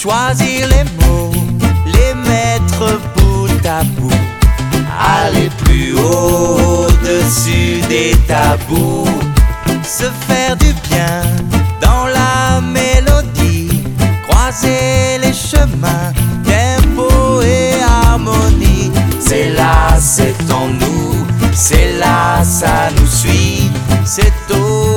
choisir les mots, les mettre bout à bout, aller plus haut au-dessus des tabous, se faire du bien dans la mélodie, croiser les chemins, tempo et harmonie. C'est là, c'est en nous, c'est là, ça nous suit, c'est au